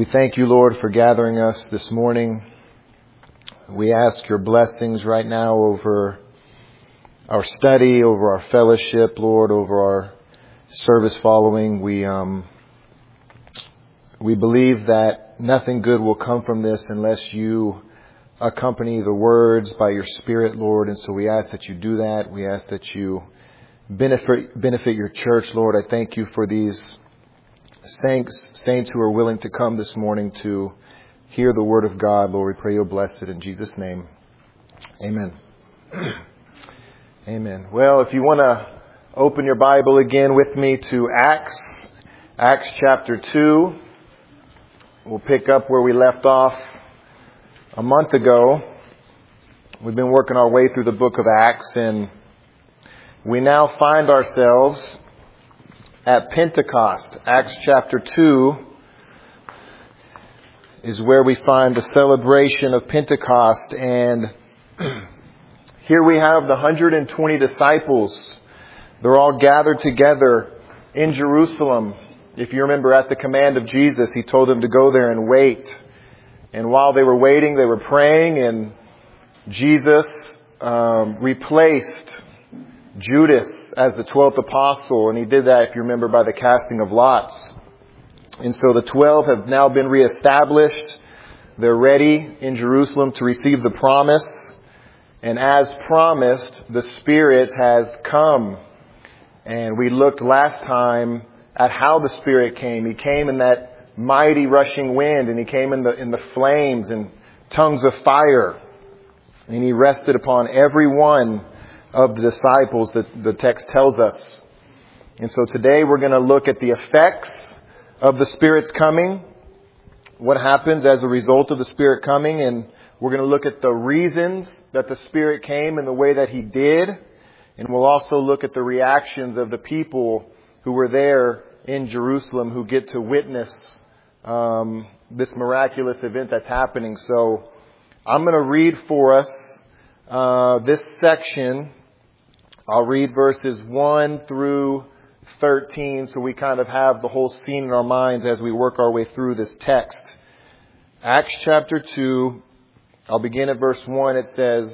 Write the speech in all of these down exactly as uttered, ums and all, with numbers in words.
thank you, Lord, for gathering us this morning. We ask your blessings right now over our study, over our fellowship, Lord, over our service following. We um, we believe that nothing good will come from this unless you accompany the words by your Spirit, Lord. And so we ask that you do that. We ask that you benefit benefit your church, Lord. I thank you for these saints, saints who are willing to come this morning to hear the word of God. Lord, we pray you'll bless it in Jesus' name. Amen. Amen. Well, if you want to open your Bible again with me to Acts, Acts chapter two, we'll pick up where we left off a month ago. We've been working our way through the book of Acts, and we now find ourselves at Pentecost. Acts chapter two is where we find the celebration of Pentecost. And here we have the one hundred twenty disciples. They're all gathered together in Jerusalem. If you remember, at the command of Jesus, he told them to go there and wait. And while they were waiting, they were praying, and Jesus um, replaced Judas as the twelfth apostle, and he did that, if you remember, by the casting of lots. And so the twelve have now been reestablished. They're ready in Jerusalem to receive the promise. And as promised, the Spirit has come. And we looked last time at how the Spirit came. He came in that mighty rushing wind, and he came in the in the flames and tongues of fire. And he rested upon every one of the disciples, that the text tells us. And so today we're going to look at the effects of the Spirit's coming, what happens as a result of the Spirit coming, and we're going to look at the reasons that the Spirit came in the way that he did, and we'll also look at the reactions of the people who were there in Jerusalem who get to witness um, this miraculous event that's happening. So I'm going to read for us uh, this section. I'll read verses one through thirteen, so we kind of have the whole scene in our minds as we work our way through this text. Acts chapter two, I'll begin at verse one. It says,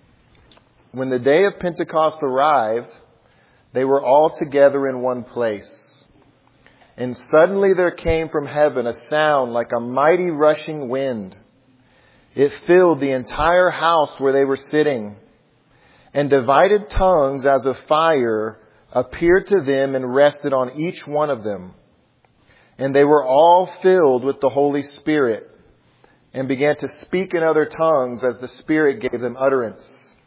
"When the day of Pentecost arrived, they were all together in one place. And suddenly there came from heaven a sound like a mighty rushing wind. It filled the entire house where they were sitting. And divided tongues as of fire appeared to them and rested on each one of them. And they were all filled with the Holy Spirit and began to speak in other tongues as the Spirit gave them utterance.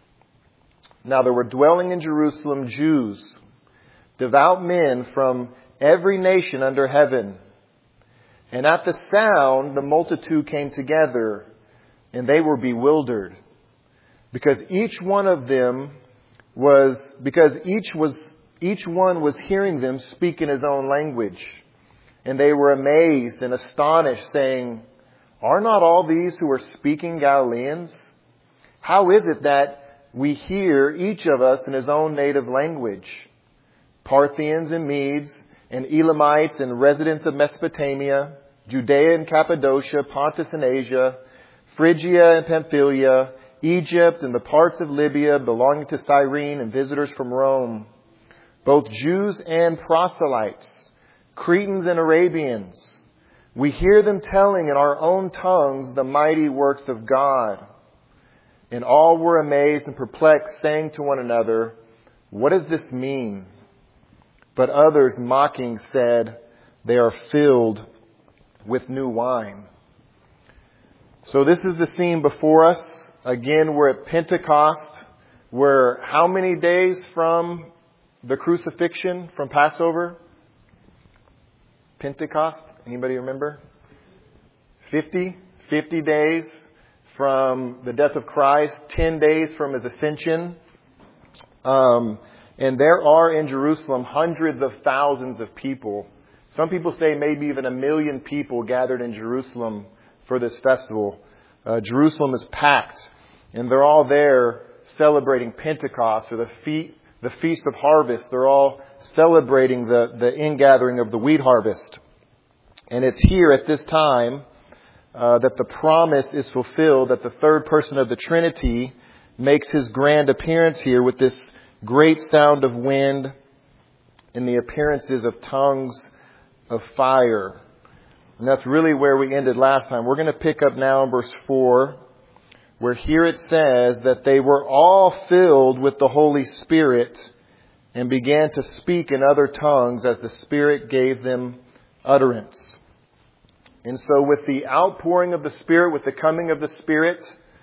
Now there were dwelling in Jerusalem Jews, devout men from every nation under heaven. And at the sound the multitude came together, and they were bewildered. Because each one of them was, because each was, each one was hearing them speak in his own language. And they were amazed and astonished, saying, 'Are not all these who are speaking Galileans? How is it that we hear each of us in his own native language? Parthians and Medes and Elamites and residents of Mesopotamia, Judea and Cappadocia, Pontus and Asia, Phrygia and Pamphylia, Egypt and the parts of Libya belonging to Cyrene, and visitors from Rome, both Jews and proselytes, Cretans and Arabians. We hear them telling in our own tongues the mighty works of God.' And all were amazed and perplexed, saying to one another, 'What does this mean?' But others, mocking, said, 'They are filled with new wine.'" So this is the scene before us. Again, we're at Pentecost. We're how many days from the crucifixion, from Passover? Pentecost? Anybody remember? fifty? fifty days from the death of Christ. ten days from his ascension. Um, and there are in Jerusalem hundreds of thousands of people. Some people say maybe even a million people gathered in Jerusalem for this festival. Uh, Jerusalem is packed. And they're all there celebrating Pentecost, or the, fe- the Feast of Harvest. They're all celebrating the, the ingathering of the wheat harvest. And it's here at this time uh, that the promise is fulfilled, that the third person of the Trinity makes his grand appearance here with this great sound of wind and the appearances of tongues of fire. And that's really where we ended last time. We're going to pick up now in verse four, where here it says that they were all filled with the Holy Spirit and began to speak in other tongues as the Spirit gave them utterance. And so with the outpouring of the Spirit, with the coming of the Spirit,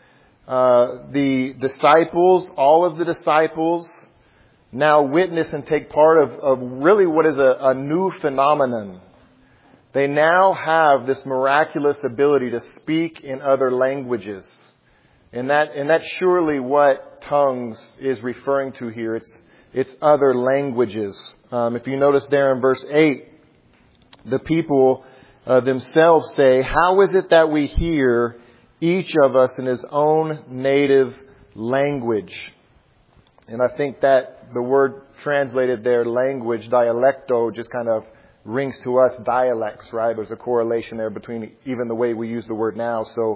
uh, the disciples, all of the disciples, now witness and take part of, of really what is a, a new phenomenon. They now have this miraculous ability to speak in other languages. And that, and that's surely what tongues is referring to here. It's, it's other languages. Um, if you notice there in verse eight, the people uh, themselves say, "How is it that we hear each of us in his own native language?" And I think that the word translated there, language, dialecto, just kind of rings to us dialects, right? There's a correlation there between even the way we use the word now. So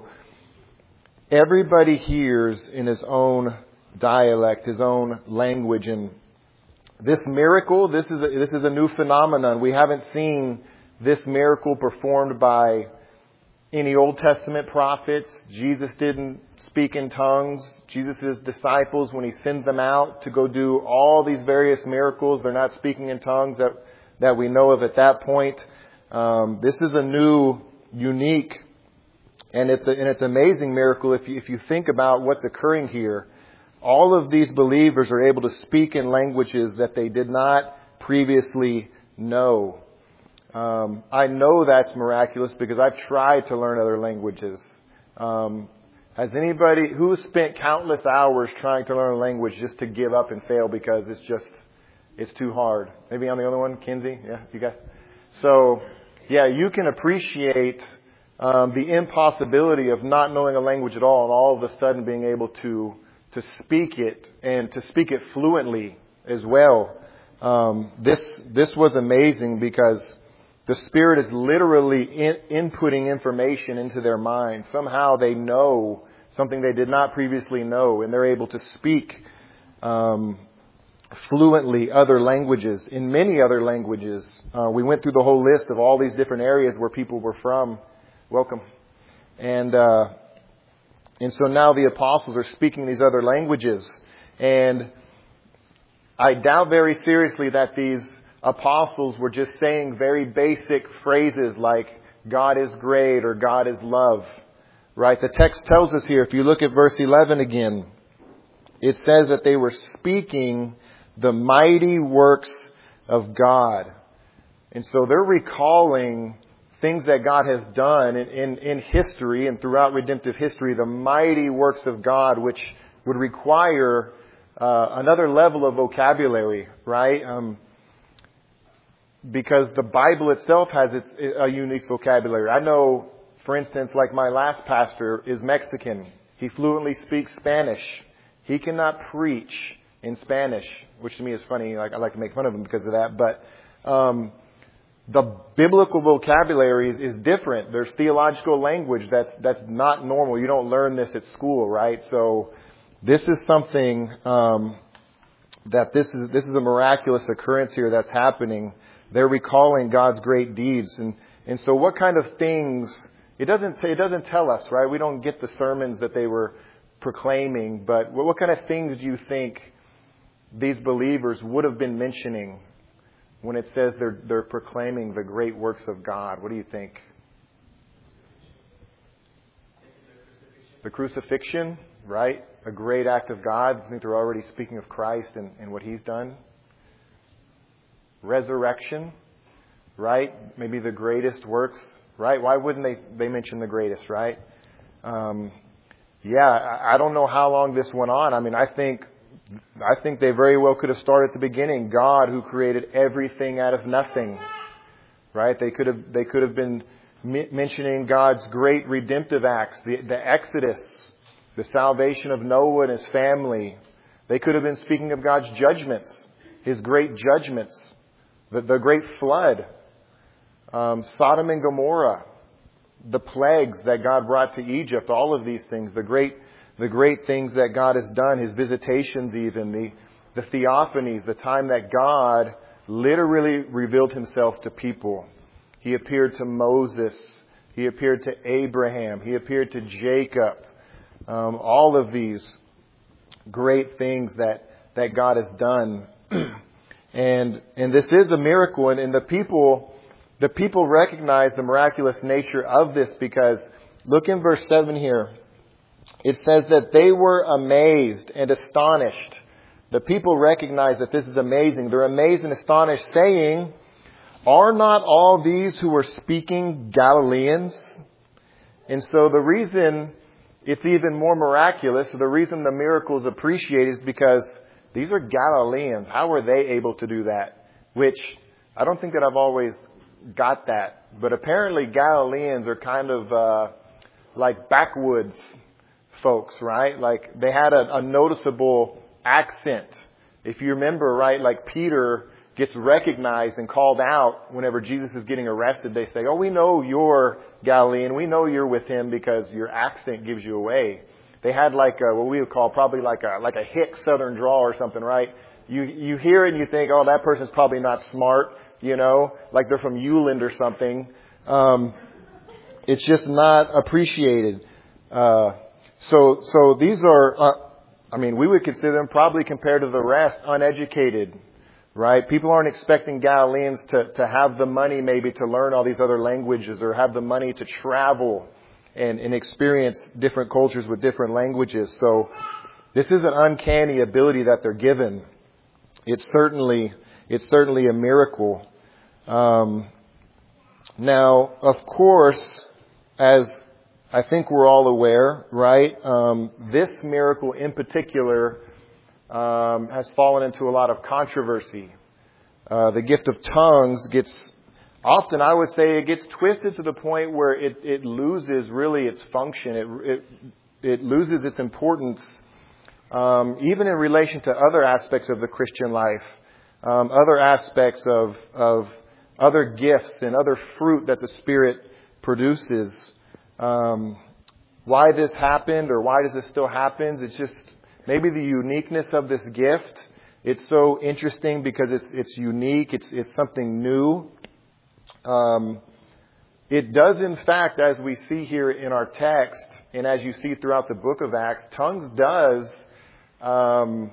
everybody hears in his own dialect, his own language. And this miracle, this is a, this is a new phenomenon. We haven't seen this miracle performed by any Old Testament prophets. Jesus didn't speak in tongues. Jesus' disciples, when he sends them out to go do all these various miracles, they're not speaking in tongues that, that we know of at that point. Um, this is a new, unique, and it's a, and it's an amazing miracle if you, if you think about what's occurring here. All of these believers are able to speak in languages that they did not previously know. Um, I know that's miraculous because I've tried to learn other languages. Um, has anybody who spent countless hours trying to learn a language just to give up and fail because it's just, it's too hard? Maybe I'm the only one. Kinsey? Yeah, you guys? So, yeah, you can appreciate um, the impossibility of not knowing a language at all and all of a sudden being able to, to speak it and to speak it fluently as well. Um, this, this was amazing because the Spirit is literally in, inputting information into their minds. Somehow they know something they did not previously know, and they're able to speak um, fluently other languages, in many other languages. Uh, we went through the whole list of all these different areas where people were from. Welcome. And uh, and so now the apostles are speaking these other languages. And I doubt very seriously that these apostles were just saying very basic phrases like God is great or God is love, right? The text tells us here, if you look at verse eleven again, it says that they were speaking the mighty works of God. And so they're recalling things that God has done in, in, in history and throughout redemptive history, the mighty works of God, which would require uh, another level of vocabulary, right? Um, Because the Bible itself has its a unique vocabulary. I know, for instance, like my last pastor is Mexican. He fluently speaks Spanish. He cannot preach in Spanish, which to me is funny. Like I like to make fun of him because of that. But um, the biblical vocabulary is, is different. There's theological language that's that's not normal. You don't learn this at school, right? So this is something um, that this is this is a miraculous occurrence here that's happening. They're recalling God's great deeds. And, and so what kind of things, it doesn't say, it doesn't tell us, right? We don't get the sermons that they were proclaiming, but what, what kind of things do you think these believers would have been mentioning when it says they're, they're proclaiming the great works of God? What do you think? The crucifixion, right? A great act of God. I think they're already speaking of Christ and, and what He's done. Resurrection, right? Maybe the greatest works, right? Why wouldn't they, they mention the greatest, right? Um, yeah, I, I don't know how long this went on. I mean, I think, I think they very well could have started at the beginning. God who created everything out of nothing, right? They could have, they could have been m- mentioning God's great redemptive acts, the, the Exodus, the salvation of Noah and his family. They could have been speaking of God's judgments, His great judgments. The, the great flood, um, Sodom and Gomorrah, the plagues that God brought to Egypt, all of these things, the great, the great things that God has done, His visitations even, the, the theophanies, the time that God literally revealed Himself to people. He appeared to Moses. He appeared to Abraham. He appeared to Jacob. Um, all of these great things that, that God has done. and and this is a miracle. And, and the people the people recognize the miraculous nature of this because look in verse seven here. It says that they were amazed and astonished. The people recognize that this is amazing. They're amazed and astonished, saying, "Are not all these who are speaking Galileans?" And so the reason it's even more miraculous, the reason the miracle is appreciated is because these are Galileans. How were they able to do that? Which I don't think that I've always got that. But apparently Galileans are kind of uh, like backwoods folks, right? Like they had a, a noticeable accent. If you remember, right, like Peter gets recognized and called out whenever Jesus is getting arrested. They say, "Oh, we know you're Galilean. We know you're with Him because your accent gives you away." They had like a, what we would call probably like a like a hick Southern drawl or something, right? You you hear it and you think, "Oh, that person's probably not smart," you know, like they're from Uland or something. Um, it's just not appreciated. Uh, so so these are, uh, I mean, we would consider them probably compared to the rest uneducated. Right? People aren't expecting Galileans to, to have the money maybe to learn all these other languages or have the money to travel and, and experience different cultures with different languages. So this is an uncanny ability that they're given. It's certainly, it's certainly a miracle. Um, now, of course, as I think we're all aware, right? Um, this miracle in particular Um, has fallen into a lot of controversy. Uh, the gift of tongues gets, often I would say it gets twisted to the point where it, it loses really its function. It, it, it loses its importance, um, even in relation to other aspects of the Christian life, um, other aspects of, of other gifts and other fruit that the Spirit produces. Um, why this happened or why does this still happen? It's just, maybe the uniqueness of this gift. It's so interesting because it's it's unique. It's it's something new. Um, it does, in fact, as we see here in our text, and as you see throughout the book of Acts, tongues does um,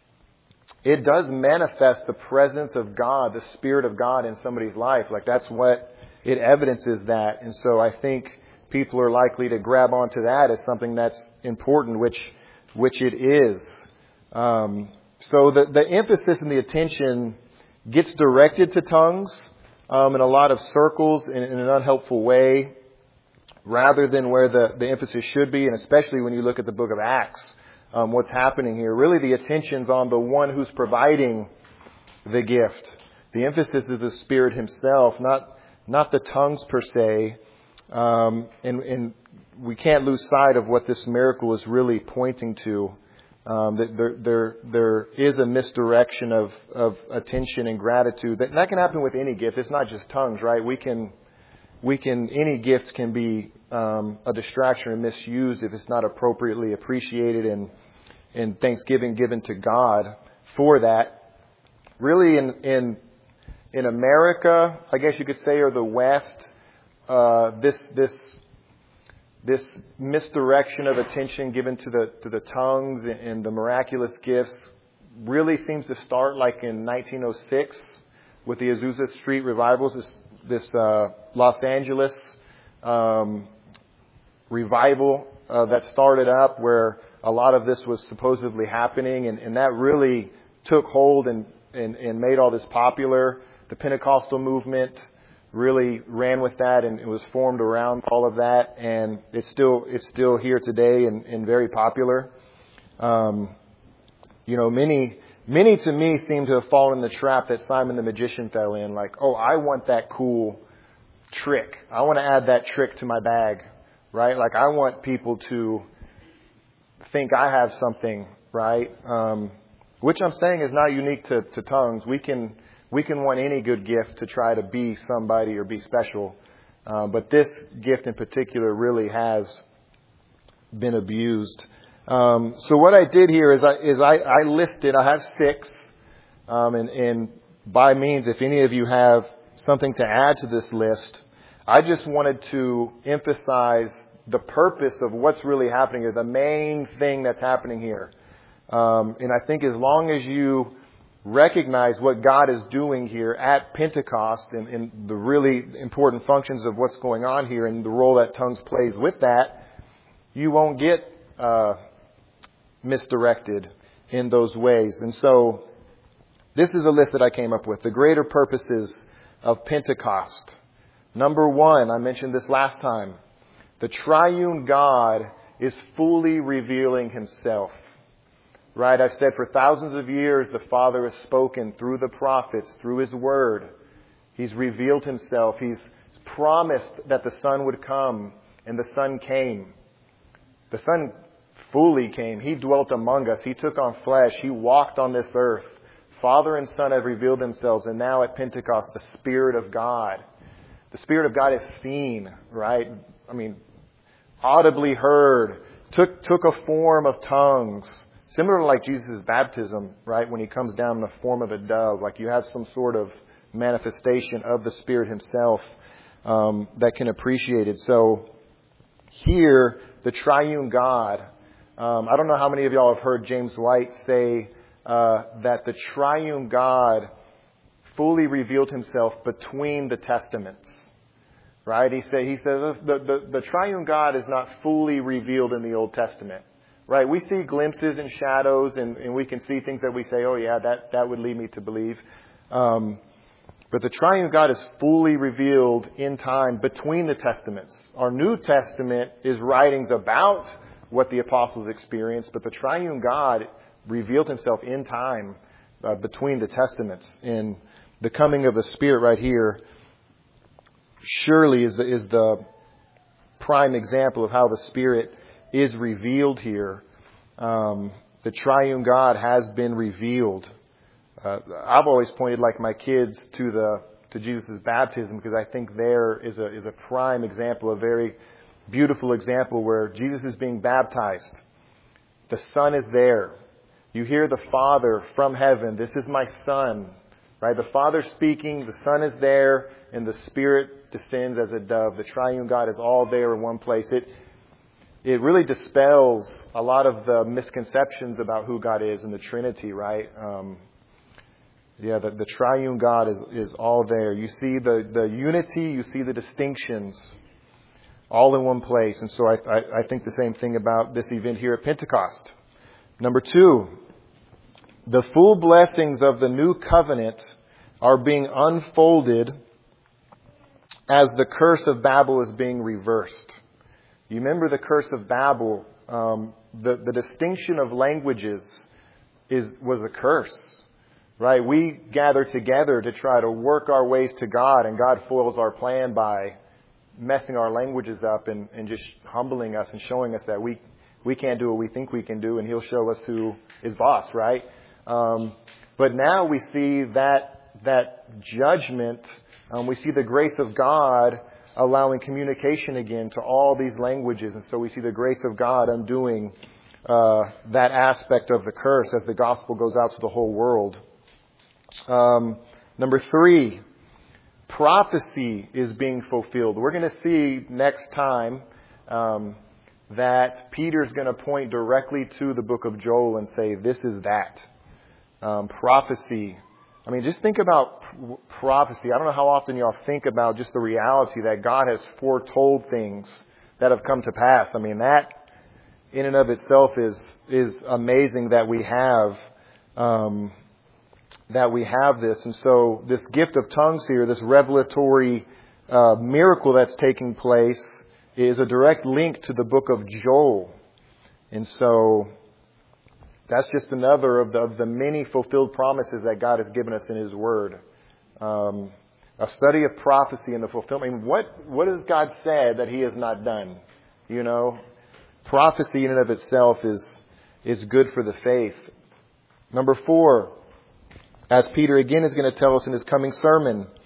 it does manifest the presence of God, the Spirit of God in somebody's life. Like that's what it evidences that. And so I think people are likely to grab onto that as something that's important, which. which it is. Um, so the, the emphasis and the attention gets directed to tongues um, in a lot of circles in, in an unhelpful way rather than where the, the emphasis should be, and especially when you look at the book of Acts, um, what's happening here. Really the attention's on the one who's providing the gift. The emphasis is the Spirit Himself, not not the tongues per se. Um, and, and we can't lose sight of what this miracle is really pointing to. Um, that there, there, there is a misdirection of, of attention and gratitude. That, that can happen with any gift. It's not just tongues, right? We can, we can, any gift can be um, a distraction or misused if it's not appropriately appreciated and, and thanksgiving given to God for that. Really, in in in America, I guess you could say, or the West, uh, this this. This misdirection of attention given to the to the tongues and the miraculous gifts really seems to start like in nineteen oh six with the Azusa Street revivals. This this uh, Los Angeles um, revival uh, that started up where a lot of this was supposedly happening, and, and that really took hold and, and and made all this popular. The Pentecostal movement really ran with that, and it was formed around all of that, and it's still it's still here today and, and very popular. Um, you know, many many to me seem to have fallen in the trap that Simon the magician fell in. Like, oh, I want that cool trick. I want to add that trick to my bag, right? Like, I want people to think I have something, right? Um, which I'm saying is not unique to, to tongues. We can. We can want any good gift to try to be somebody or be special. Uh, but this gift in particular really has been abused. Um, so what I did here is I, is I, I listed, I have six, um, and, and by means, if any of you have something to add to this list, I just wanted to emphasize the purpose of what's really happening here, the main thing that's happening here. Um, and I think as long as you recognize what God is doing here at Pentecost and, and the really important functions of what's going on here and the role that tongues plays with that, you won't get uh, misdirected in those ways. And so this is a list that I came up with. The greater purposes of Pentecost. Number one, I mentioned this last time. The triune God is fully revealing himself. Right? I've said for thousands of years the Father has spoken through the prophets, through his word. He's revealed himself. He's promised that the Son would come, and the Son came. The Son fully came. He dwelt among us. He took on flesh. He walked on this earth. Father and Son have revealed themselves, and now at Pentecost, the Spirit of God. The Spirit of God is seen, right? I mean, audibly heard, took took a form of tongues. Similar to like Jesus' baptism, right? When he comes down in the form of a dove, like you have some sort of manifestation of the Spirit himself um, that can appreciate it. So here, the triune God, um, I don't know how many of y'all have heard James White say uh, that the triune God fully revealed himself between the testaments. Right? He said, he says the, the, the triune God is not fully revealed in the Old Testament. Right? We see glimpses and shadows, and, and we can see things that we say, oh yeah, that, that would lead me to believe. Um, but the triune God is fully revealed in time between the testaments. Our New Testament is writings about what the apostles experienced, but the triune God revealed himself in time uh, between the testaments. And the coming of the Spirit right here surely is the, is the prime example of how the Spirit is revealed here. Um, the triune God has been revealed. Uh, I've always pointed, like my kids, to the to Jesus' baptism because I think there is a is a prime example, a very beautiful example where Jesus is being baptized. The Son is there. You hear the Father from heaven. This is my Son. Right? The Father speaking, the Son is there, and the Spirit descends as a dove. The triune God is all there in one place. It It really dispels a lot of the misconceptions about who God is in the Trinity, right? Um, yeah, the, the triune God is, is all there. You see the, the unity, you see the distinctions, all in one place. And so I, I, I think the same thing about this event here at Pentecost. Number two, the full blessings of the new covenant are being unfolded as the curse of Babel is being reversed. You remember the curse of Babel, um, the, the distinction of languages is was a curse, right? We gather together to try to work our ways to God, and God foils our plan by messing our languages up and, and just humbling us and showing us that we, we can't do what we think we can do, and he'll show us who is boss, right? Um, but now we see that, that judgment, um, we see the grace of God allowing communication again to all these languages. And so we see the grace of God undoing uh, that aspect of the curse as the gospel goes out to the whole world. Um, number three, prophecy is being fulfilled. We're going to see next time um, that Peter's going to point directly to the book of Joel and say, this is that. Um, prophecy. I mean, just think about prophecy. I don't know how often y'all think about just the reality that God has foretold things that have come to pass. I mean, that in and of itself is is amazing that we have um, that we have this. And so this gift of tongues here, this revelatory uh, miracle that's taking place, is a direct link to the book of Joel. And so that's just another of the, of the many fulfilled promises that God has given us in His Word. Um, a study of prophecy and the fulfillment. I mean, what, what has God said that He has not done? You know, prophecy in and of itself is, is good for the faith. Number four, as Peter again is going to tell us in his coming sermon,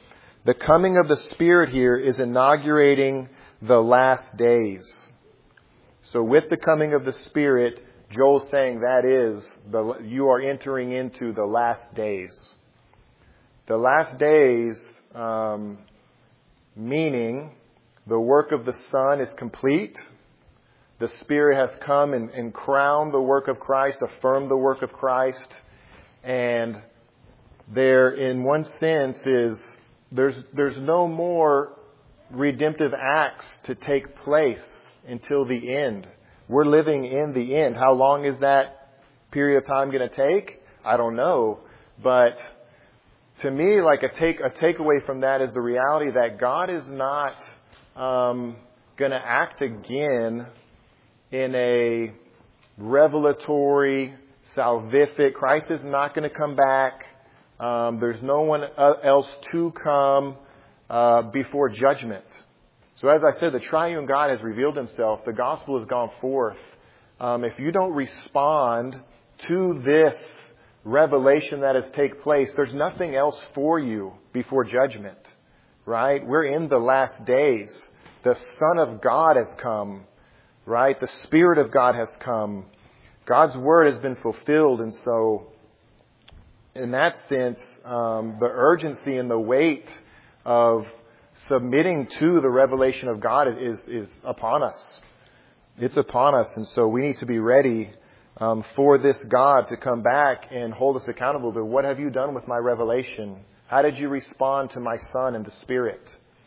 The coming of the Spirit here is inaugurating the last days. So with the coming of the Spirit, Joel's saying that is, the, you are entering into the last days. The last days, um, meaning the work of the Son is complete. The Spirit has come and, and crowned the work of Christ, affirmed the work of Christ. And there, in one sense, is there's there's no more redemptive acts to take place until the end. We're living in the end. How long is that period of time going to take? I don't know. But to me, like a take a takeaway from that is the reality that God is not um, going to act again in a revelatory, salvific. Christ is not going to come back. Um, there's no one else to come uh, before judgment. So as I said, the triune God has revealed himself. The gospel has gone forth. Um, if you don't respond to this revelation that has taken place, there's nothing else for you before judgment. Right? We're in the last days. The Son of God has come. Right? The Spirit of God has come. God's Word has been fulfilled. And so, in that sense, um, the urgency and the weight of submitting to the revelation of God is, is upon us. It's upon us. And so we need to be ready um, for this God to come back and hold us accountable to what have you done with my revelation? How did you respond to my Son and the Spirit?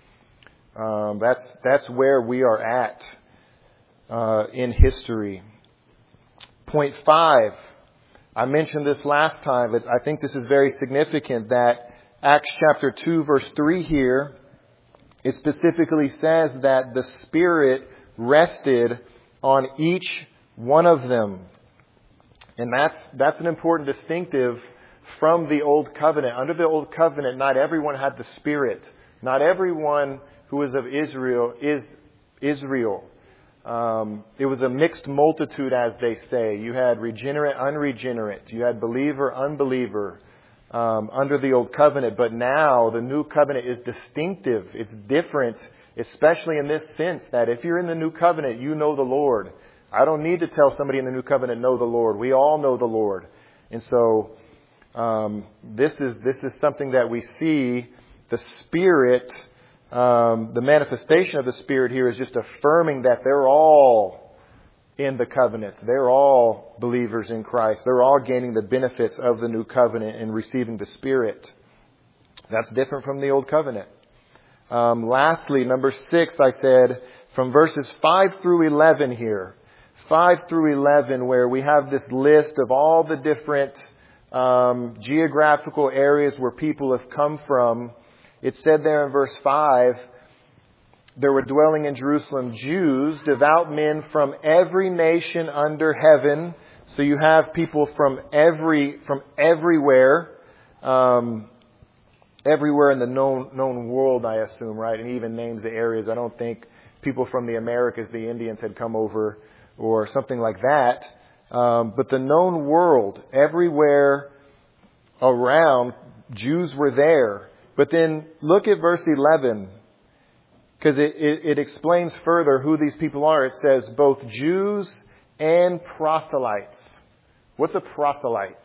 Um, that's, that's where we are at uh, in history. Point five. I mentioned this last time, but I think this is very significant that Acts chapter two, verse three here, it specifically says that the Spirit rested on each one of them. And that's, that's an important distinctive from the Old Covenant. Under the Old Covenant, not everyone had the Spirit. Not everyone who is of Israel is Israel. Um, it was a mixed multitude, as they say. You had regenerate, unregenerate. You had believer, unbeliever. Um, under the Old Covenant, but now the New Covenant is distinctive. It's different, especially in this sense that if you're in the New Covenant, you know the Lord. I don't need to tell somebody in the New Covenant, know the Lord. We all know the Lord. And so um, this is this is something that we see. The Spirit, um, the manifestation of the Spirit here is just affirming that they're all in the covenant. They're all believers in Christ. They're all gaining the benefits of the new covenant and receiving the Spirit. That's different from the old covenant. Um, lastly, number six, I said, from verses five through eleven here. five through eleven, where we have this list of all the different um, geographical areas where people have come from. It said there in verse five, there were dwelling in Jerusalem Jews, devout men from every nation under heaven. So you have people from every from everywhere, um, everywhere in the known known world, I assume, right? And he even names the areas. I don't think people from the Americas, the Indians, had come over or something like that. Um, but the known world, everywhere around, Jews were there. But then look at verse eleven. Because it, it, it explains further who these people are. It says both Jews and proselytes. What's a proselyte?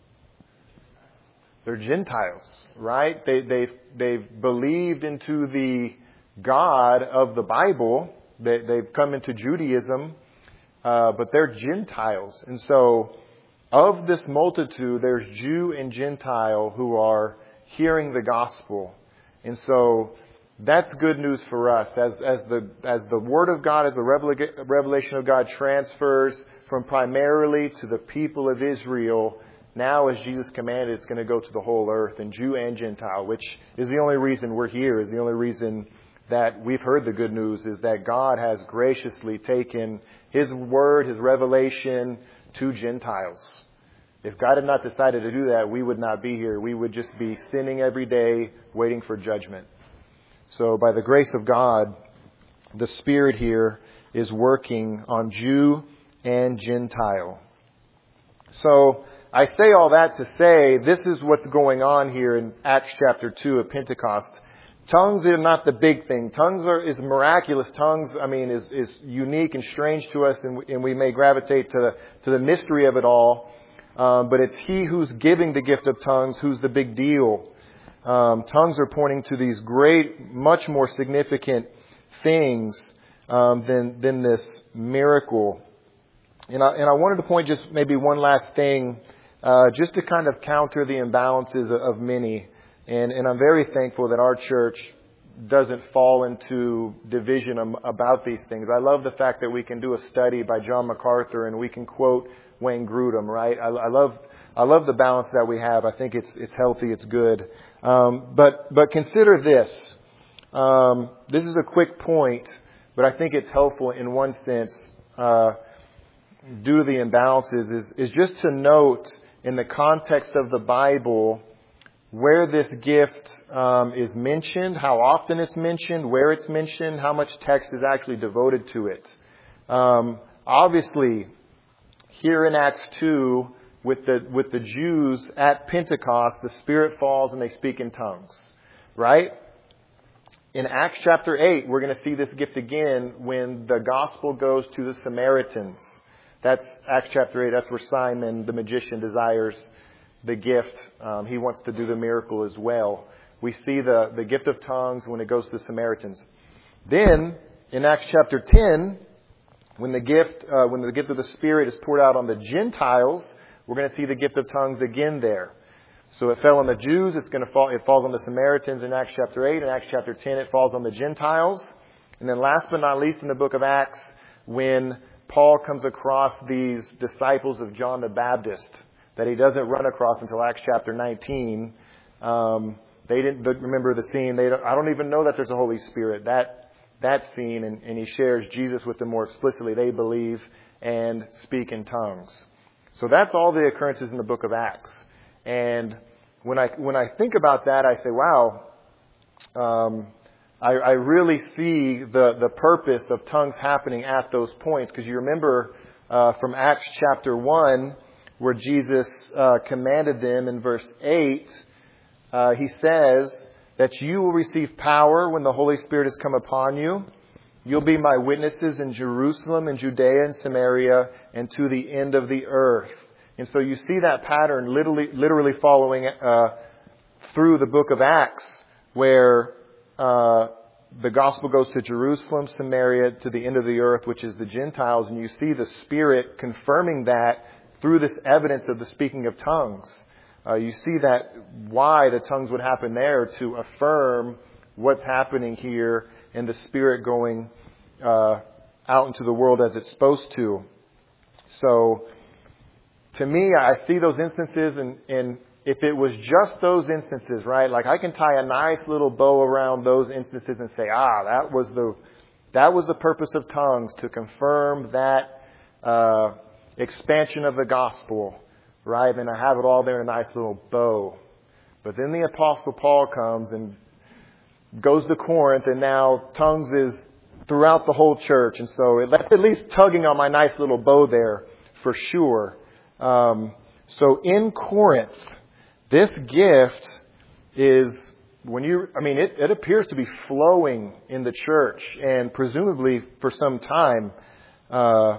They're Gentiles, right? They, they've, they've believed into the God of the Bible. They, they've come into Judaism, uh, but they're Gentiles. And so of this multitude, there's Jew and Gentile who are hearing the gospel. And so that's good news for us. As, as the, as the Word of God, as the revelation of God transfers from primarily to the people of Israel, now as Jesus commanded, it's going to go to the whole earth, and Jew and Gentile, which is the only reason we're here, is the only reason that we've heard the good news, is that God has graciously taken His Word, His revelation to Gentiles. If God had not decided to do that, we would not be here. We would just be sinning every day, waiting for judgment. So by the grace of God, the Spirit here is working on Jew and Gentile. So I say all that to say this is what's going on here in Acts chapter two of Pentecost. tongues are not the big thing. Tongues are is miraculous. Tongues, I mean, is is unique and strange to us, and we, and we may gravitate to the to the mystery of it all. Um, but it's He who's giving the gift of tongues who's the big deal. Um, tongues are pointing to these great, much more significant things um, than than this miracle. And I, and I wanted to point just maybe one last thing, uh, just to kind of counter the imbalances of, of many. And, and I'm very thankful that our church doesn't fall into division about these things. I love the fact that we can do a study by John MacArthur and we can quote Wayne Grudem, right? I, I love I love the balance that we have. I think it's it's healthy, it's good. Um, but but consider this. Um, this is a quick point, but I think it's helpful in one sense. Uh, due to the imbalances, is, is just to note in the context of the Bible where this gift um, is mentioned, how often it's mentioned, where it's mentioned, how much text is actually devoted to it. Um, obviously, here in Acts two, with the with the Jews at Pentecost, the Spirit falls and they speak in tongues, right? In Acts chapter eight, we're going to see this gift again when the gospel goes to the Samaritans. That's Acts chapter eight. That's where Simon, the magician, desires the gift. Um, he wants to do the miracle as well. We see the, the gift of tongues when it goes to the Samaritans. Then, in Acts chapter ten, when the gift uh, when the gift of the Spirit is poured out on the Gentiles, we're going to see the gift of tongues again there. So it fell on the Jews. It's going to fall. It falls on the Samaritans in Acts chapter eight. In Acts chapter ten, it falls on the Gentiles. And then, last but not least, in the book of Acts, when Paul comes across these disciples of John the Baptist that he doesn't run across until Acts chapter nineteen. Um, they didn't remember the scene. They don't, I don't even know that there's a Holy Spirit. That that scene, and, and he shares Jesus with them more explicitly. They believe and speak in tongues. So that's all the occurrences in the book of Acts. And when I when I think about that, I say, wow. Um, I, I really see the, the purpose of tongues happening at those points. Because you remember uh, from Acts chapter one, where Jesus uh, commanded them in verse eight, uh, he says that you will receive power when the Holy Spirit has come upon you. You'll be my witnesses in Jerusalem and Judea and Samaria and to the end of the earth. And so you see that pattern literally, literally following uh, through the book of Acts, where Uh, the gospel goes to Jerusalem, Samaria, to the end of the earth, which is the Gentiles. And you see the Spirit confirming that through this evidence of the speaking of tongues. Uh, you see that why the tongues would happen there, to affirm what's happening here and the Spirit going uh, out into the world as it's supposed to. So, to me, I see those instances, and, and if it was just those instances, right? Like I can tie a nice little bow around those instances and say, ah, that was the that was the purpose of tongues, to confirm that uh, expansion of the gospel, right? And I have it all there in a nice little bow. But then the Apostle Paul comes and goes to Corinth, and now tongues is throughout the whole church, and so it, that's at least tugging on my nice little bow there for sure. Um, so in Corinth, this gift is, when you, I mean, it, it appears to be flowing in the church, and presumably for some time. Uh,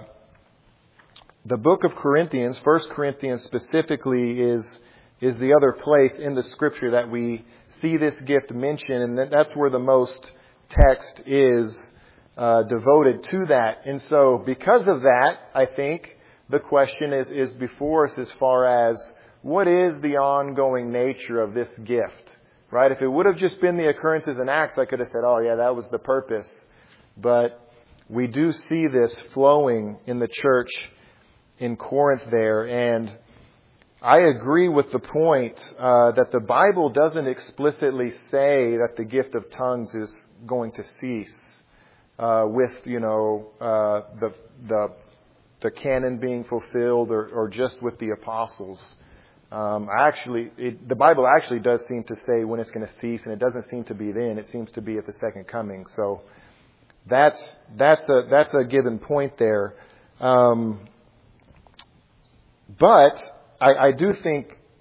the book of Corinthians, First Corinthians specifically, is is the other place in the Scripture that we see this gift mentioned, and that's where the most text is uh, devoted to that. And so, because of that, I think the question is is before us as far as, what is the ongoing nature of this gift? Right? If it would have just been the occurrences in Acts, I could have said, oh yeah, that was the purpose. But we do see this flowing in the church in Corinth there. And I agree with the point uh, that the Bible doesn't explicitly say that the gift of tongues is going to cease uh, with, you know, uh, the the the canon being fulfilled, or, or just with the apostles. Um, actually, it, the Bible actually does seem to say when it's going to cease, and it doesn't seem to be then. It seems to be at the second coming. So that's that's a that's a given point there. Um, but I, I do think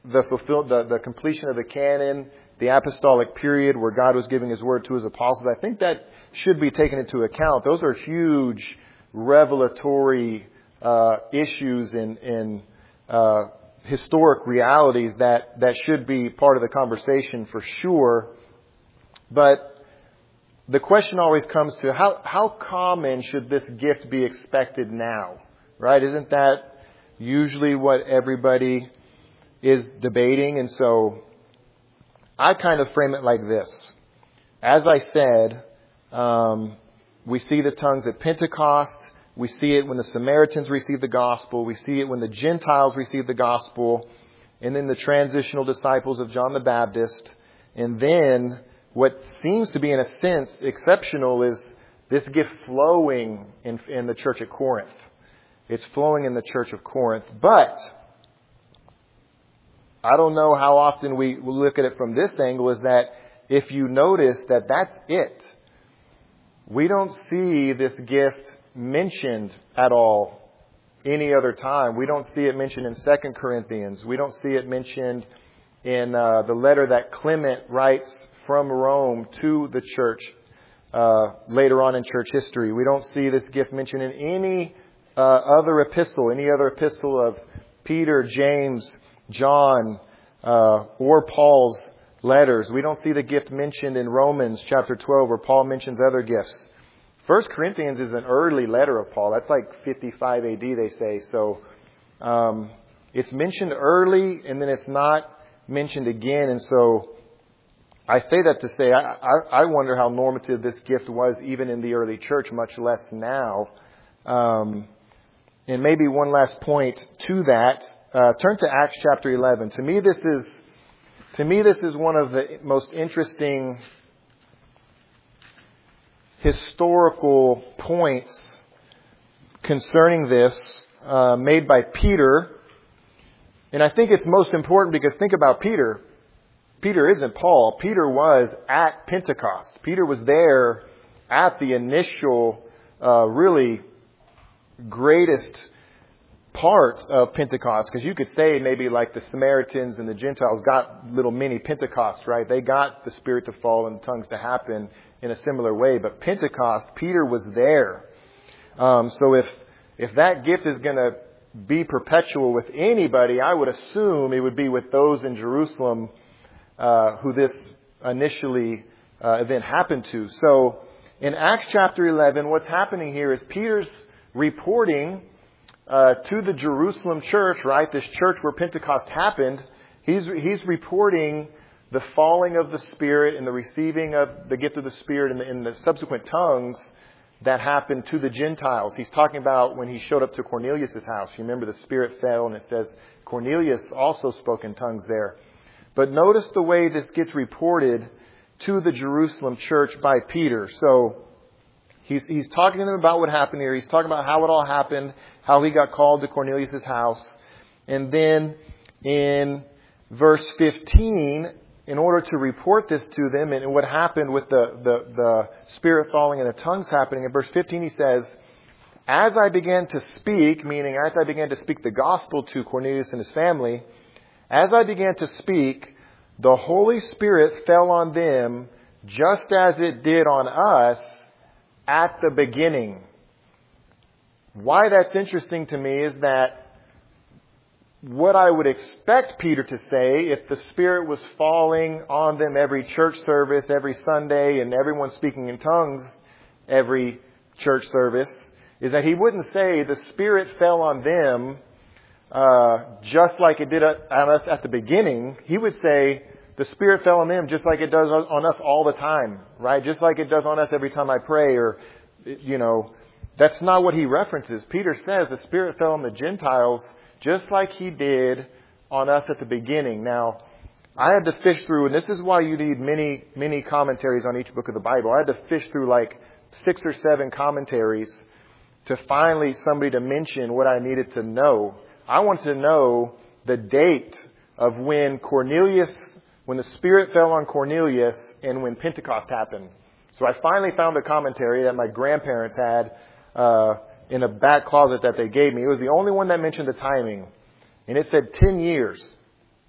the fulfill the, the completion of the canon, the apostolic period where God was giving His word to His apostles. I think that should be taken into account. Those are huge revelatory uh, issues in, in uh, historic realities that, that should be part of the conversation for sure. But the question always comes to how, how common should this gift be expected now? Right? Isn't that usually what everybody is debating? And so I kind of frame it like this. As I said, um, we see the tongues at Pentecost. We see it when the Samaritans receive the gospel. We see it when the Gentiles receive the gospel. And then the transitional disciples of John the Baptist. And then what seems to be, in a sense, exceptional is this gift flowing in, in the church at Corinth. It's flowing in the church of Corinth. But I don't know how often we look at it from this angle, is that if you notice that that's it. We don't see this gift mentioned at all any other time. We don't see it mentioned in Second Corinthians. We don't see it mentioned in uh, the letter that Clement writes from Rome to the church uh, later on in church history. We don't see this gift mentioned in any uh, other epistle, any other epistle of Peter, James, John, uh, or Paul's letters. We don't see the gift mentioned in Romans chapter twelve where Paul mentions other gifts. First Corinthians is an early letter of Paul. That's like fifty-five A D, they say. So um, it's mentioned early and then it's not mentioned again. And so I say that to say, I, I, I wonder how normative this gift was even in the early church, much less now. Um, and maybe one last point to that. Uh, turn to Acts chapter eleven. To me, this is, to me, this is one of the most interesting historical points concerning this, uh, made by Peter. And I think it's most important because think about Peter. Peter isn't Paul. Peter was at Pentecost. Peter was there at the initial, uh, really greatest part of Pentecost. Because you could say maybe like the Samaritans and the Gentiles got little mini Pentecost, right? They got the Spirit to fall and tongues to happen in a similar way. But Pentecost, Peter was there. Um, so if if that gift is going to be perpetual with anybody, I would assume it would be with those in Jerusalem uh, who this initially uh, event happened to. So in Acts chapter eleven, what's happening here is Peter's reporting uh, to the Jerusalem church, right? This church where Pentecost happened. He's he's reporting the falling of the Spirit and the receiving of the gift of the Spirit and the, and the subsequent tongues that happened to the Gentiles. He's talking about when he showed up to Cornelius' house. You remember the Spirit fell and it says Cornelius also spoke in tongues there. But notice the way this gets reported to the Jerusalem church by Peter. So he's, he's talking to them about what happened here. He's talking about how it all happened, how he got called to Cornelius' house. And then in verse fifteen, in order to report this to them and what happened with the, the, the Spirit falling and the tongues happening, in verse fifteen he says, as I began to speak, meaning as I began to speak the gospel to Cornelius and his family, as I began to speak, the Holy Spirit fell on them just as it did on us at the beginning. Why that's interesting to me is that what I would expect Peter to say, if the Spirit was falling on them every church service, every Sunday, and everyone speaking in tongues every church service, is that he wouldn't say the Spirit fell on them uh, just like it did on us at the beginning. He would say the Spirit fell on them just like it does on us all the time, right? Just like it does on us every time I pray, or, you know, that's not what he references. Peter says the Spirit fell on the Gentiles just like he did on us at the beginning. Now, I had to fish through, and this is why you need many, many commentaries on each book of the Bible. I had to fish through like six or seven commentaries to finally somebody to mention what I needed to know. I want to know the date of when Cornelius, when the Spirit fell on Cornelius and when Pentecost happened. So I finally found a commentary that my grandparents had uh in a back closet that they gave me. It was the only one that mentioned the timing. And it said ten years.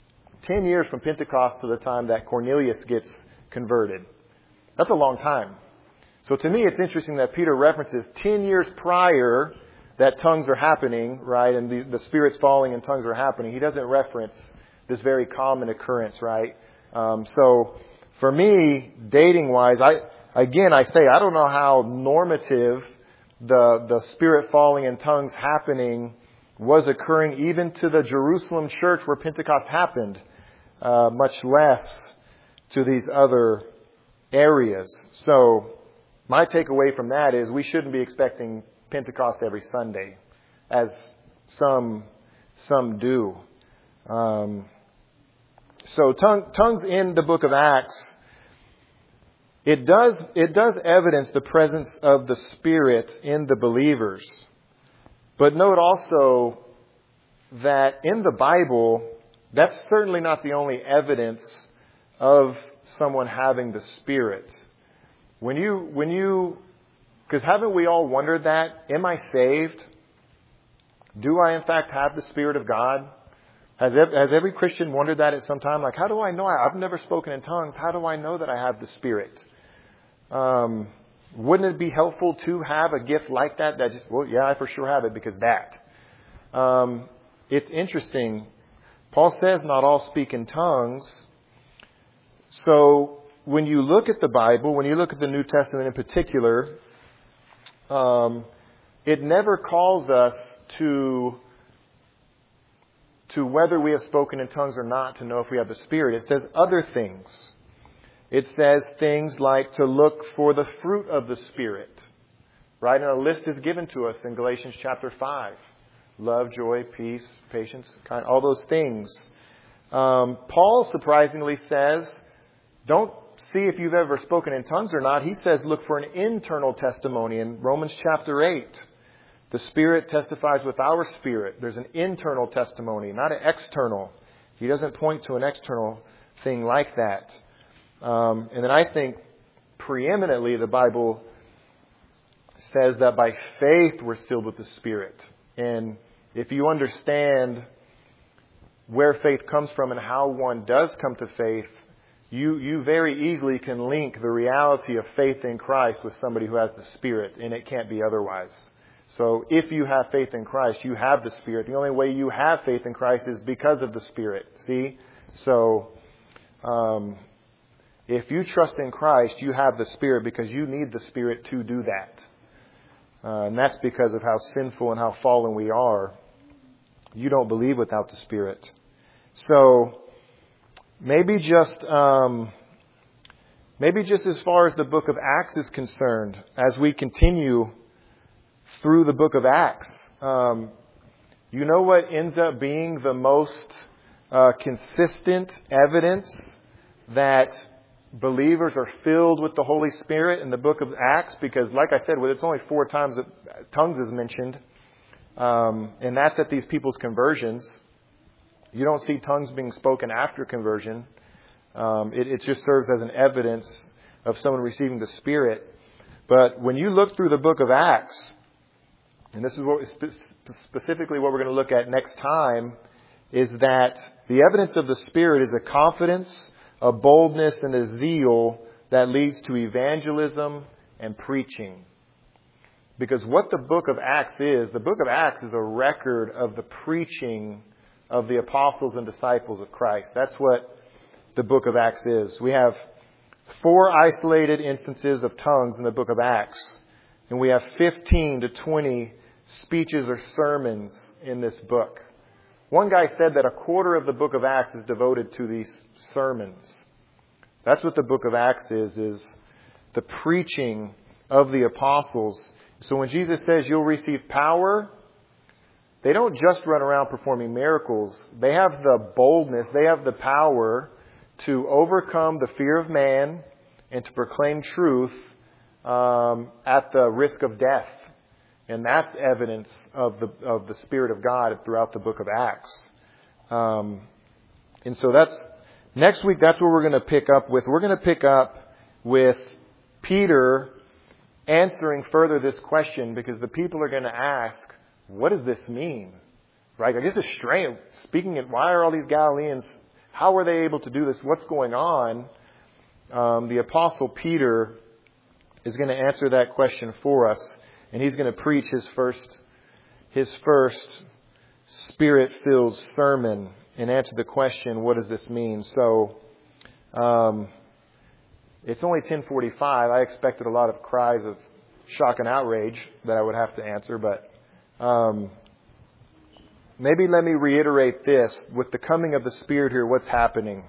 Ten years from Pentecost to the time that Cornelius gets converted. That's a long time. So to me, it's interesting that Peter references ten years prior that tongues are happening, right, and the, the Spirit's falling and tongues are happening. He doesn't reference this very common occurrence, right? Um, so for me, dating-wise, I again, I say I don't know how normative the the Spirit falling and tongues happening was occurring even to the Jerusalem church where Pentecost happened, uh, much less to these other areas. So my takeaway from that is we shouldn't be expecting Pentecost every Sunday, as some some do. Um, so tongue, tongues in the book of Acts, it does it does evidence the presence of the Spirit in the believers. But note also that in the Bible, that's certainly not the only evidence of someone having the Spirit. When you when you Because haven't we all wondered that? Am I saved? Do I in fact have the Spirit of God? Has every, has every Christian wondered that at some time? Like, how do I know? I've never spoken in tongues. How do I know that I have the Spirit? Um, wouldn't it be helpful to have a gift like that? That just, well, yeah, I for sure have it because that. Um, it's interesting. Paul says not all speak in tongues. So when you look at the Bible, when you look at the New Testament in particular, Um, it never calls us to to whether we have spoken in tongues or not to know if we have the Spirit. It says other things. It says things like to look for the fruit of the Spirit. Right? And a list is given to us in Galatians chapter five. Love, joy, peace, patience, kind, all those things. Um, Paul surprisingly says, don't see if you've ever spoken in tongues or not. He says, look for an internal testimony in Romans chapter eight. The Spirit testifies with our spirit. There's an internal testimony, not an external. He doesn't point to an external thing like that. Um, and then I think preeminently the Bible says that by faith we're sealed with the Spirit. And if you understand where faith comes from and how one does come to faith, You you very easily can link the reality of faith in Christ with somebody who has the Spirit, and it can't be otherwise. So if you have faith in Christ, you have the Spirit. The only way you have faith in Christ is because of the Spirit. See? So um, if you trust in Christ, you have the Spirit because you need the Spirit to do that. Uh, and that's because of how sinful and how fallen we are. You don't believe without the Spirit. So Maybe just, um, maybe just as far as the book of Acts is concerned, as we continue through the book of Acts, um, you know what ends up being the most uh, consistent evidence that believers are filled with the Holy Spirit in the book of Acts? Because, like I said, well, it's only four times that tongues is mentioned, um, and that's at these people's conversions. You don't see tongues being spoken after conversion. Um, it, it just serves as an evidence of someone receiving the Spirit. But when you look through the book of Acts, and this is what specifically what we're going to look at next time, is that the evidence of the Spirit is a confidence, a boldness, and a zeal that leads to evangelism and preaching. Because what the book of Acts is, the book of Acts is a record of the preaching of the apostles and disciples of Christ. That's what the book of Acts is. We have four isolated instances of tongues in the book of Acts. And we have fifteen to twenty speeches or sermons in this book. One guy said that a quarter of the book of Acts is devoted to these sermons. That's what the book of Acts is, is the preaching of the apostles. So when Jesus says you'll receive power, they don't just run around performing miracles. They have the boldness, they have the power to overcome the fear of man and to proclaim truth um, at the risk of death. And that's evidence of the of the Spirit of God throughout the book of Acts. Um, and so that's next week. That's where we're going to pick up with. We're going to pick up with Peter answering further this question, because the people are going to ask, what does this mean? Right? I guess it's strange. Speaking it, why are all these Galileans how were they able to do this? What's going on? Um, the Apostle Peter is going to answer that question for us, and he's going to preach his first, his first Spirit-filled sermon and answer the question, what does this mean? So, um, it's only ten forty-five. I expected a lot of cries of shock and outrage that I would have to answer, but um, maybe let me reiterate this. With the coming of the Spirit here, what's happening?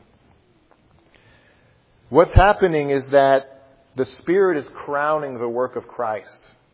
What's happening is that the Spirit is crowning the work of Christ.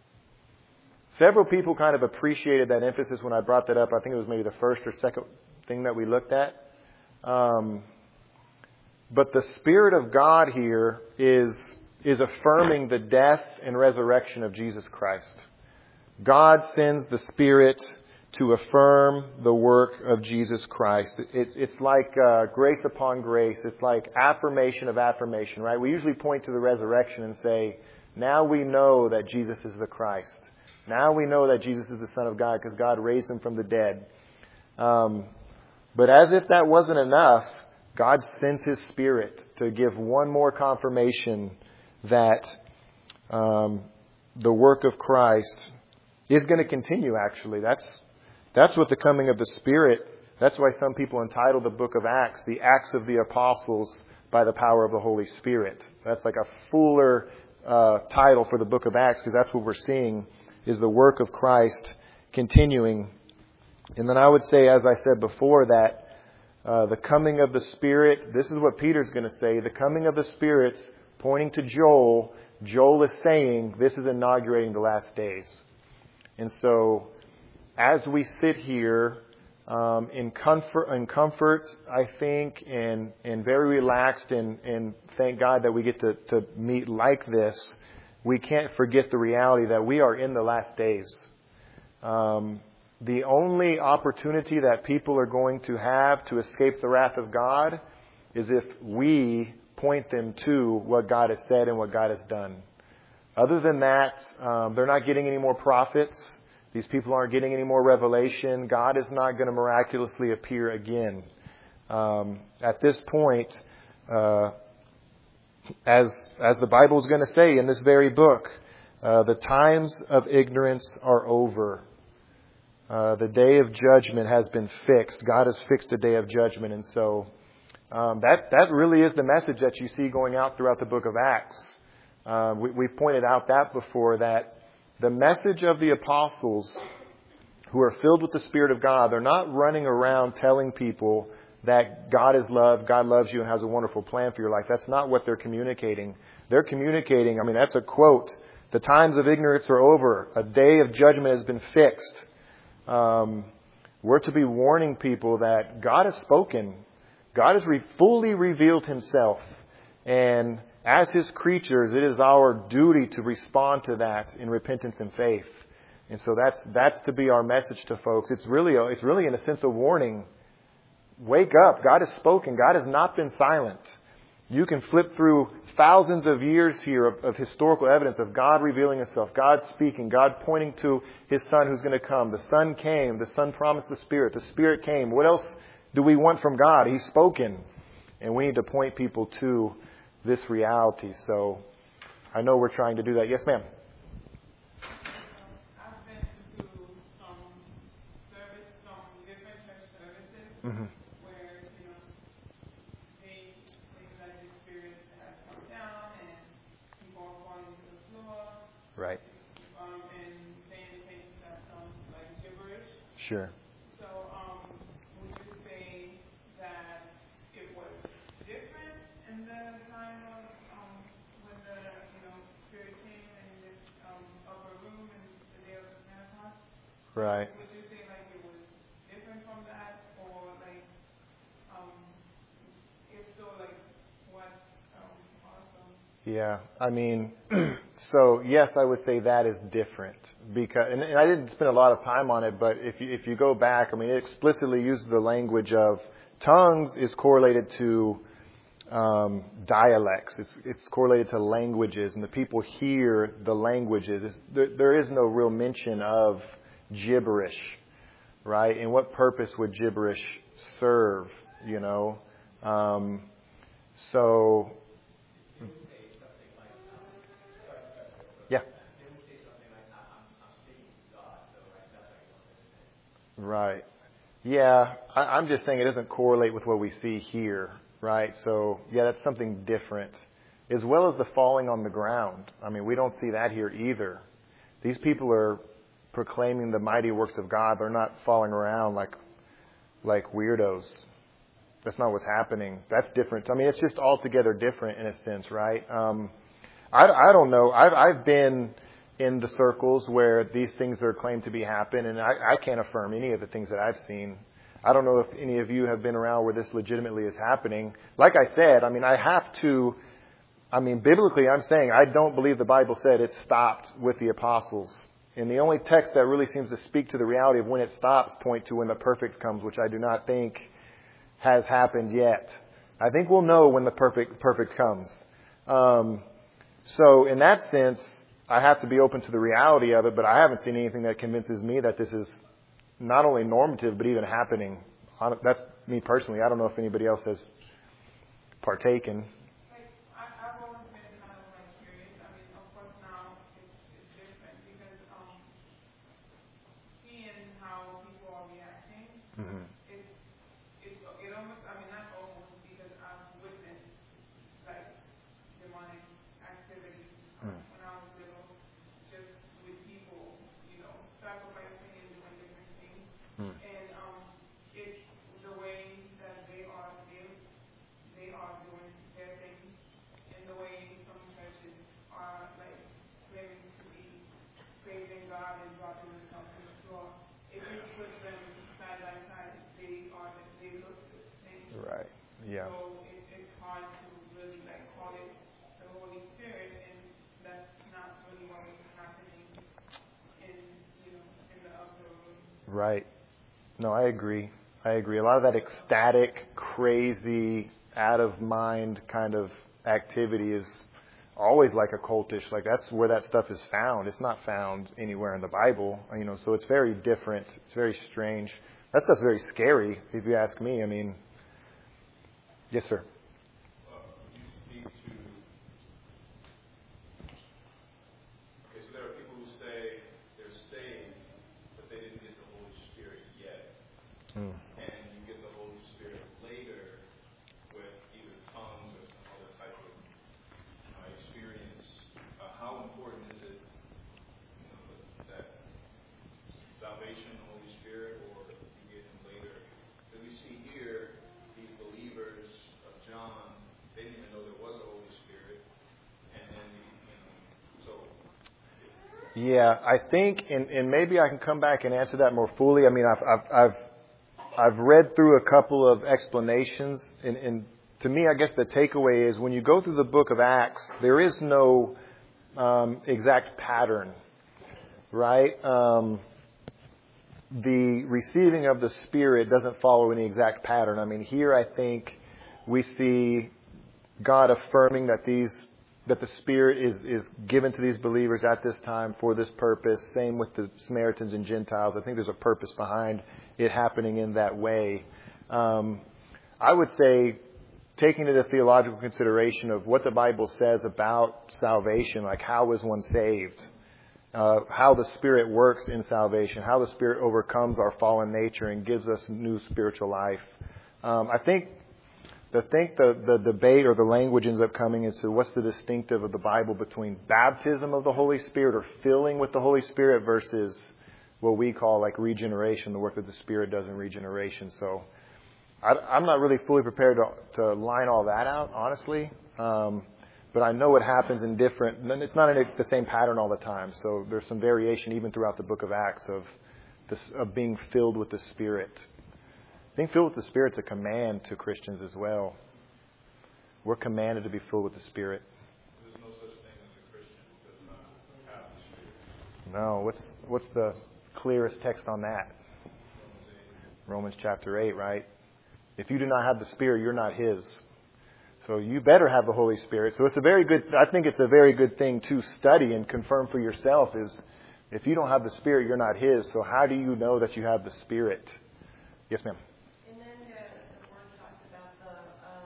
Several people kind of appreciated that emphasis when I brought that up. I think it was maybe the first or second thing that we looked at. Um, but the Spirit of God here is, is affirming the death and resurrection of Jesus Christ. God sends the Spirit to affirm the work of Jesus Christ. It's, it's like uh, grace upon grace. It's like affirmation of affirmation, right? We usually point to the resurrection and say, now we know that Jesus is the Christ. Now we know that Jesus is the Son of God because God raised Him from the dead. Um, but as if that wasn't enough, God sends His Spirit to give one more confirmation that um, the work of Christ is going to continue, actually. That's That's what the coming of the Spirit, that's why some people entitle the book of Acts, the Acts of the Apostles by the power of the Holy Spirit. That's like a fuller uh, title for the book of Acts, because that's what we're seeing is the work of Christ continuing. And then I would say, as I said before, that uh, the coming of the Spirit, this is what Peter's going to say, the coming of the Spirit's pointing to Joel. Joel is saying this is inaugurating the last days. And so, as we sit here um, in comfort, in comfort, I think, and and very relaxed, and, and thank God that we get to, to meet like this, we can't forget the reality that we are in the last days. Um, the only opportunity that people are going to have to escape the wrath of God is if we point them to what God has said and what God has done. Other than that, um, they're not getting any more prophets. These people aren't getting any more revelation. God is not going to miraculously appear again. Um, at this point, uh, as as the Bible is going to say in this very book, uh, the times of ignorance are over. Uh, the day of judgment has been fixed. God has fixed a day of judgment, and so um, that that really is the message that you see going out throughout the book of Acts. Uh, we, we've pointed out that before, that the message of the apostles who are filled with the Spirit of God, they're not running around telling people that God is love, God loves you and has a wonderful plan for your life. That's not what they're communicating. They're communicating, I mean, that's a quote, the times of ignorance are over. A day of judgment has been fixed. Um, we're to be warning people that God has spoken. God has re- fully revealed Himself. And as His creatures, it is our duty to respond to that in repentance and faith. And so that's that's to be our message to folks. It's really, a, it's really in a sense a warning. Wake up. God has spoken. God has not been silent. You can flip through thousands of years here of, of historical evidence of God revealing Himself, God speaking, God pointing to His Son who's going to come. The Son came. The Son promised the Spirit. The Spirit came. What else do we want from God? He's spoken. And we need to point people to this reality. So I know we're trying to do that. Yes, ma'am. I've been to some service, some different church services Mm-hmm. where, you know, they think that the Spirit has come down and people are falling to the floor. Right. Um, and saying things that sound like gibberish. Sure. So, um, would you say that it was different in the time of um, when the, you know, Spirit came in this um, upper room in the day of Pentecost? Right. Would you say like it was different from that, or like, um, if so, like what? Um, awesome. Yeah. I mean, so yes, I would say that is different because, and, and I didn't spend a lot of time on it, but if you if you go back, I mean, it explicitly uses the language of tongues is correlated to um, dialects. It's it's correlated to languages, and the people hear the languages. It's, there, there is no real mention of gibberish, right? And what purpose would gibberish serve? You know, Um, so, yeah. Right. Yeah, I, I'm just saying it doesn't correlate with what we see here, right? So, yeah, that's something different. As well as the falling on the ground. I mean, we don't see that here either. These people are proclaiming the mighty works of God. They're not falling around like like weirdos. That's not what's happening. That's different. I mean, it's just altogether different in a sense, right? Um, I, I don't know. I've, I've been in the circles where these things are claimed to be happen, and I, I can't affirm any of the things that I've seen. I don't know if any of you have been around where this legitimately is happening. Like I said, I mean, I have to, I mean, biblically, I'm saying I don't believe the Bible said it stopped with the apostles. And the only text that really seems to speak to the reality of when it stops point to when the perfect comes, which I do not think has happened yet. I think we'll know when the perfect perfect comes. Um, so in that sense, I have to be open to the reality of it, but I haven't seen anything that convinces me that this is not only normative, but even happening. That's me personally. I don't know if anybody else has partaken. Like, I, I've always been kind of like curious. I mean, of course now it's, it's different because um, seeing how people are reacting, Mm-hmm. it's, it's, it almost, I mean, not almost, because I've witnessed like demonic activity um, Mm. when I was little, just with people, you know, sacrificing and doing different things. Mm. And um, it's the way that they are, they, they are doing their thing, and the way some churches are like claiming to be praising God and dropping themselves on the floor. If you put them side by side, they are, they look the same. Right. Yeah. So it, it's hard to really like call it the Holy Spirit, and that's not really what was happening in, you know, in the upper room. Right. No, I agree. I agree. A lot of that ecstatic, crazy, out of mind kind of activity is always like a cultish. Like that's where that stuff is found. It's not found anywhere in the Bible. You know, so it's very different. It's very strange. That stuff's very scary, if you ask me. I mean, yes, sir. Mm. And you get the Holy Spirit later with either tongues or some other type of uh, experience. Uh, how important is it, you know, that salvation, the Holy Spirit, or you get Him later? Because we see here these believers of John, they didn't even know there was a Holy Spirit, and then you know, so. Yeah, I think, and, and maybe I can come back and answer that more fully. I mean, I've I've, I've I've read through a couple of explanations, and, and to me, I guess the takeaway is when you go through the book of Acts, there is no um, exact pattern, right? Um, the receiving of the Spirit doesn't follow any exact pattern. I mean, here I think we see God affirming that these that the Spirit is, is given to these believers at this time for this purpose. Same with the Samaritans and Gentiles. I think there's a purpose behind it happening in that way. Um, I would say, taking into theological consideration of what the Bible says about salvation, like how is one saved, uh, how the Spirit works in salvation, how the Spirit overcomes our fallen nature and gives us new spiritual life. Um, I think I think the, the debate or the language ends up coming into what's the distinctive of the Bible between baptism of the Holy Spirit or filling with the Holy Spirit versus what we call like regeneration, the work that the Spirit does in regeneration. So I, I'm not really fully prepared to, to line all that out, honestly. Um, but I know it happens in different, it's not in the same pattern all the time. So there's some variation even throughout the book of Acts of, this, of being filled with the Spirit. Being filled with the Spirit is a command to Christians as well. We're commanded to be filled with the Spirit. There's no such thing as a Christian who does not have the Spirit. No, what's what's the clearest text on that? Romans chapter eight, right? If you do not have the Spirit, you're not His. So you better have the Holy Spirit. So it's a very good, I think it's a very good thing to study and confirm for yourself is if you don't have the Spirit, you're not His. So how do you know that you have the Spirit? Yes, ma'am. And then the, the word talks about the uh,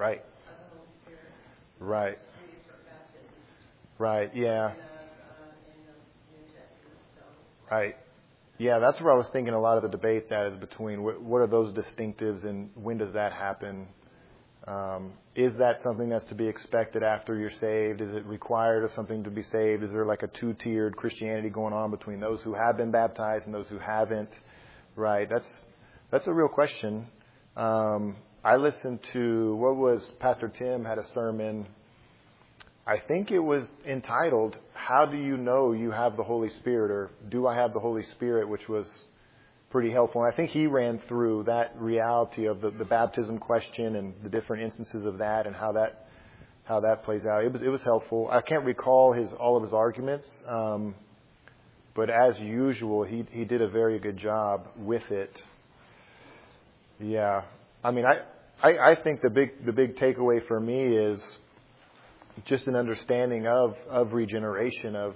Right. of the Holy Spirit. Right. Three different baptisms. Right. Yeah. In, uh, uh, in the New Testament. So. Right. Yeah, that's where I was thinking a lot of the debates at is between what, what are those distinctives and when does that happen? Um, is that something that's to be expected after you're saved? Is it required of something to be saved? Is there like a two-tiered Christianity going on between those who have been baptized and those who haven't? Right. That's that's a real question. Um, I listened to, what was, Pastor Tim had a sermon, I think it was entitled, How Do You Know You Have the Holy Spirit? Or Do I Have the Holy Spirit? Which was pretty helpful. And I think he ran through that reality of the, the baptism question and the different instances of that and how that how that plays out. It was it was helpful. I can't recall his all of his arguments, um, but as usual, he he did a very good job with it. Yeah, I mean, I, I, I think the big the big takeaway for me is just an understanding of of regeneration, of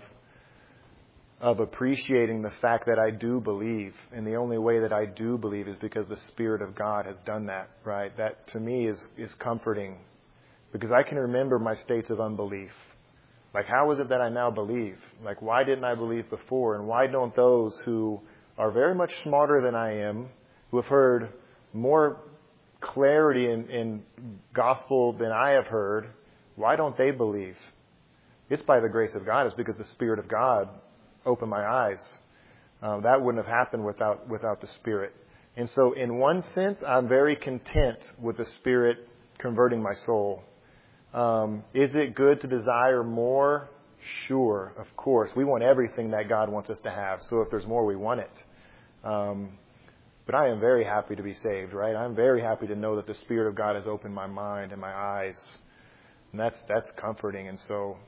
of appreciating the fact that I do believe. And the only way that I do believe is because the Spirit of God has done that, right? That to me is, is comforting because I can remember my states of unbelief. Like, how is it that I now believe? Like, why didn't I believe before? And why don't those who are very much smarter than I am, who have heard more clarity in, in gospel than I have heard, why don't they believe? It's by the grace of God. It's because the Spirit of God open my eyes. Um, that wouldn't have happened without without the Spirit. And so in one sense, I'm very content with the Spirit converting my soul. Um, is it good to desire more? Sure, of course. We want everything that God wants us to have. So if there's more, we want it. Um, but I am very happy to be saved, right? I'm very happy to know that the Spirit of God has opened my mind and my eyes. And that's that's comforting. And so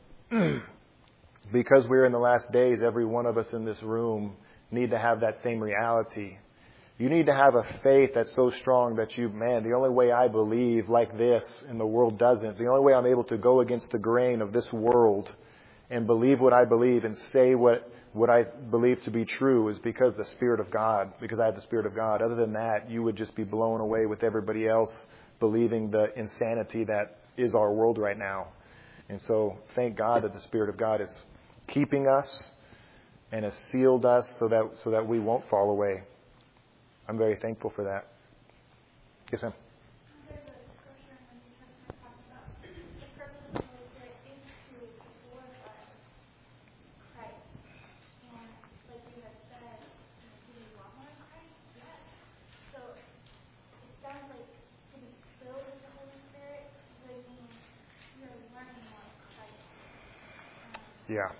because we're in the last days, every one of us in this room need to have that same reality. You need to have a faith that's so strong that you, man, the only way I believe like this and the world doesn't, the only way I'm able to go against the grain of this world and believe what I believe and say what, what I believe to be true is because the Spirit of God, because I have the Spirit of God. Other than that, you would just be blown away with everybody else believing the insanity that is our world right now. And so thank God that the Spirit of God is keeping us and has sealed us so that so that we won't fall away. I'm very thankful for that. Yes, ma'am. There's a scripture in the New Testament talking about the purpose of the Holy Spirit is to glorify Christ. And like you had said, do we want more of Christ? Yes. So it sounds like to be filled with the Holy Spirit would mean you're learning more of Christ. Um, Yeah.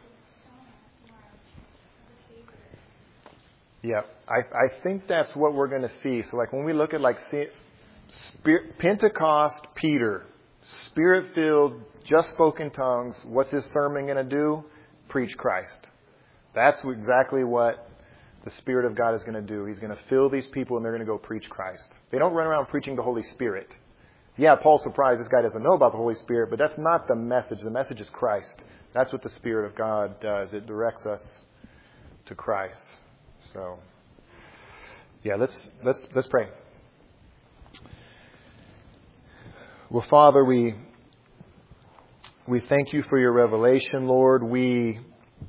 Yeah, I, I think that's what we're going to see. So like when we look at like Spirit, Pentecost, Peter, Spirit-filled, just spoken tongues, what's his sermon going to do? Preach Christ. That's exactly what the Spirit of God is going to do. He's going to fill these people and they're going to go preach Christ. They don't run around preaching the Holy Spirit. Yeah, Paul's surprised this guy doesn't know about the Holy Spirit, but that's not the message. The message is Christ. That's what the Spirit of God does. It directs us to Christ. So, yeah, let's let's let's pray. Well, Father, we we thank you for your revelation, Lord. We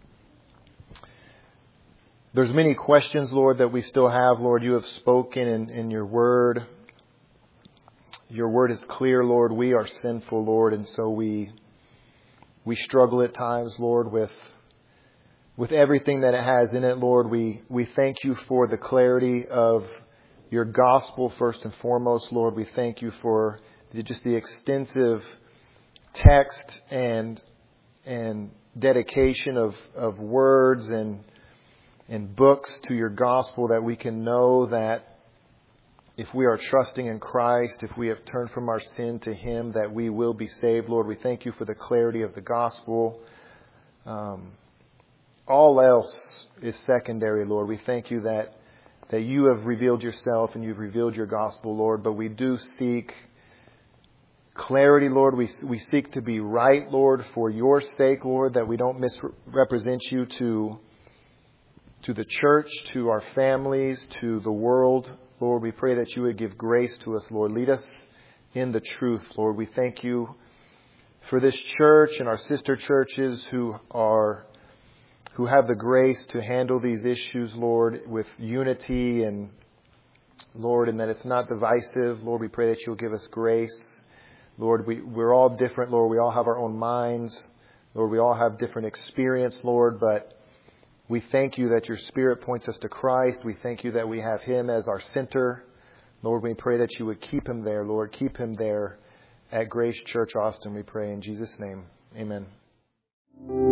there's many questions, Lord, that we still have, Lord. You have spoken in, in your word. Your word is clear, Lord. We are sinful, Lord, and so we we struggle at times, Lord, with With everything that it has in it, Lord. We, we thank you for the clarity of your gospel first and foremost, Lord. We thank you for the, just the extensive text and and dedication of, of words and and books to your gospel, that we can know that if we are trusting in Christ, if we have turned from our sin to Him, that we will be saved, Lord. We thank you for the clarity of the gospel. Um, All else is secondary, Lord. We thank you that that you have revealed yourself and you've revealed your gospel, Lord. But we do seek clarity, Lord. We we seek to be right, Lord, for your sake, Lord, that we don't misrepresent you to, to the church, to our families, to the world. Lord, we pray that you would give grace to us, Lord. Lead us in the truth, Lord. We thank you for this church and our sister churches who are who have the grace to handle these issues, Lord, with unity and, Lord, and that it's not divisive. Lord, we pray that you'll give us grace. Lord, we, we're all different, Lord. We all have our own minds. Lord, we all have different experience, Lord, but we thank you that your Spirit points us to Christ. We thank you that we have Him as our center. Lord, we pray that you would keep Him there, Lord. Keep Him there at Grace Church Austin, we pray in Jesus' name. Amen.